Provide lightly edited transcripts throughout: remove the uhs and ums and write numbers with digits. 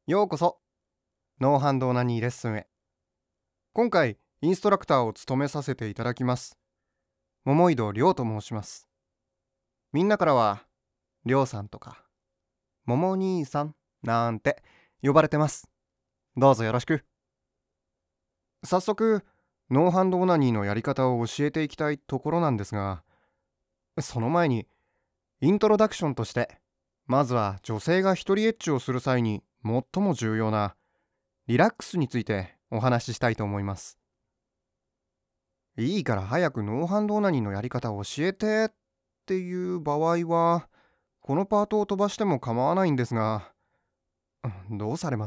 ようこそノーハンドオナニーレッスンへ。今回インストラクターを務めさせていただきます桃井戸亮と申します。みんなからは亮さんとか桃兄さんなんて呼ばれてます。どうぞよろしく。早速ノーハンドオナニーのやり方を教えていきたいところなんですが、その前にイントロダクションとして、まずは女性が一人エッチをする際に最も重要なリラックスについてお話ししたいと思います。いいから早くノーハンドオナニーのやり方を教えてっていう場合は、このパートを飛ばしても構わないんですが、どうされます？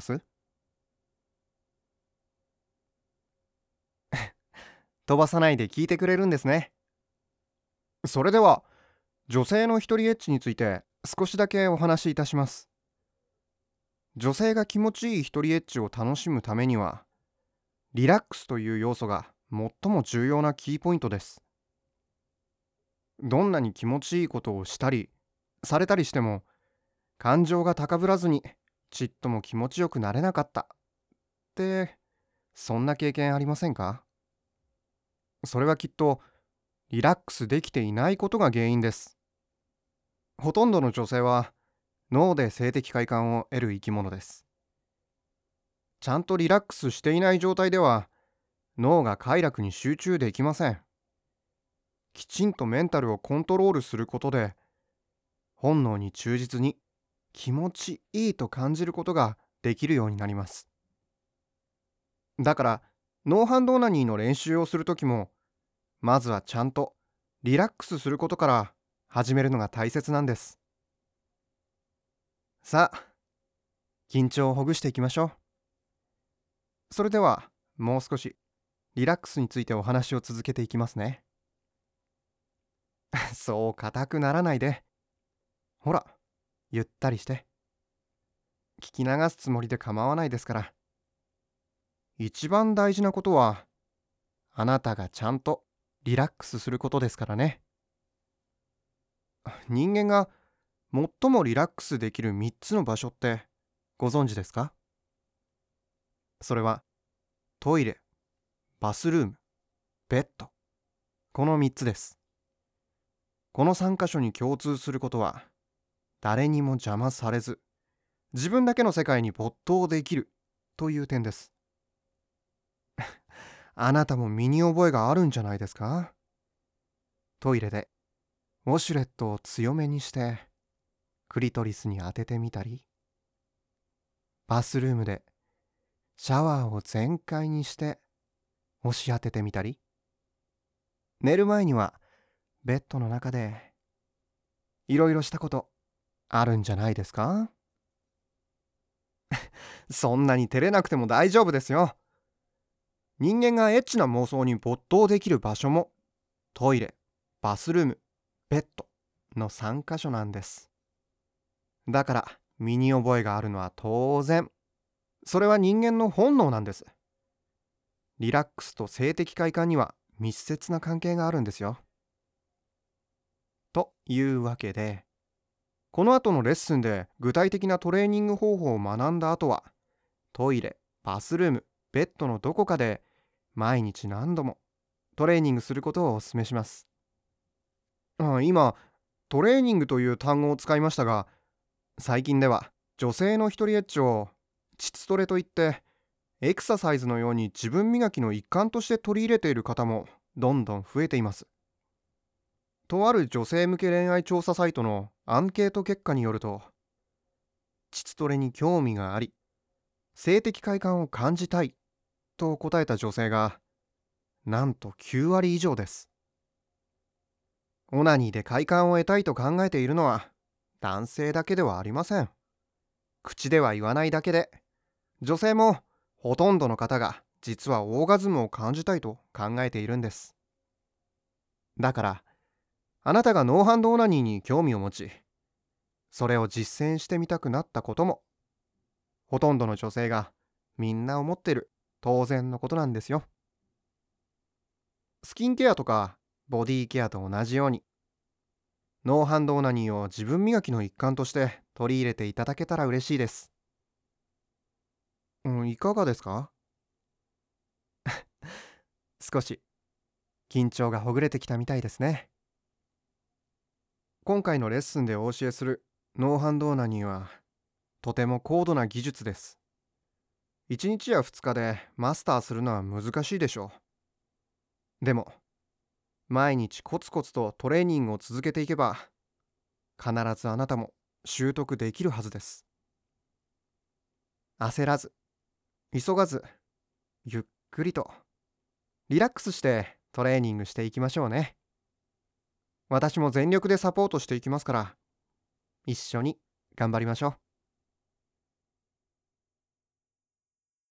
飛ばさないで聞いてくれるんですね。それでは、女性の一人エッチについて少しだけお話しいたします。女性が気持ちいい一人エッチを楽しむためには、リラックスという要素が最も重要なキーポイントです。どんなに気持ちいいことをしたり、されたりしても、感情が高ぶらずにちっとも気持ちよくなれなかったって、そんな経験ありませんか？それはきっとリラックスできていないことが原因です。ほとんどの女性は脳で性的快感を得る生き物です。ちゃんとリラックスしていない状態では脳が快楽に集中できません。きちんとメンタルをコントロールすることで、本能に忠実に気持ちいいと感じることができるようになります。だからノーハンドオナニーの練習をするときも、まずはちゃんとリラックスすることから始めるのが大切なんです。さあ、緊張をほぐしていきましょう。それではもう少しリラックスについてお話を続けていきますね。そう硬くならないで。ほら、ゆったりして。聞き流すつもりで構わないですから。一番大事なことは、あなたがちゃんとリラックスすることですからね。人間が最もリラックスできる3つの場所ってご存知ですか？それはトイレ、バスルーム、ベッド。この3つです。この3箇所に共通することは、誰にも邪魔されず、自分だけの世界に没頭できるという点です。あなたも身に覚えがあるんじゃないですか？トイレでウォシュレットを強めにしてクリトリスに当ててみたり、バスルームでシャワーを全開にして押し当ててみたり、寝る前にはベッドの中でいろいろしたことあるんじゃないですか？そんなに照れなくても大丈夫ですよ。人間がエッチな妄想に没頭できる場所もトイレ、バスルーム、ベッドの3箇所なんです。だから身に覚えがあるのは当然。それは人間の本能なんです。リラックスと性的快感には密接な関係があるんですよ。というわけで、この後のレッスンで具体的なトレーニング方法を学んだ後は、トイレ、バスルーム、ベッドのどこかで毎日何度もトレーニングすることをお勧めします。今、トレーニングという単語を使いましたが、最近では女性の一人エッチを膣トレといって、エクササイズのように自分磨きの一環として取り入れている方もどんどん増えています。とある女性向け恋愛調査サイトのアンケート結果によると、膣トレに興味があり、性的快感を感じたいと答えた女性がなんと9割以上です。オナニーで快感を得たいと考えているのは男性だけではありません。口では言わないだけで、女性もほとんどの方が実はオーガズムを感じたいと考えているんです。だから、あなたがノーハンドオナニーに興味を持ち、それを実践してみたくなったことも、ほとんどの女性がみんな思っている当然のことなんですよ。スキンケアとかボディケアと同じように、ノーハンドオナニーを自分磨きの一環として取り入れていただけたら嬉しいです。 いかがですか？少し緊張がほぐれてきたみたいですね。今回のレッスンでお教えするノーハンドオナニーはとても高度な技術です。1日や2日でマスターするのは難しいでしょう。でも毎日コツコツとトレーニングを続けていけば必ずあなたも習得できるはずです。焦らず、急がず、ゆっくりとリラックスしてトレーニングしていきましょうね。私も全力でサポートしていきますから、一緒に頑張りましょう。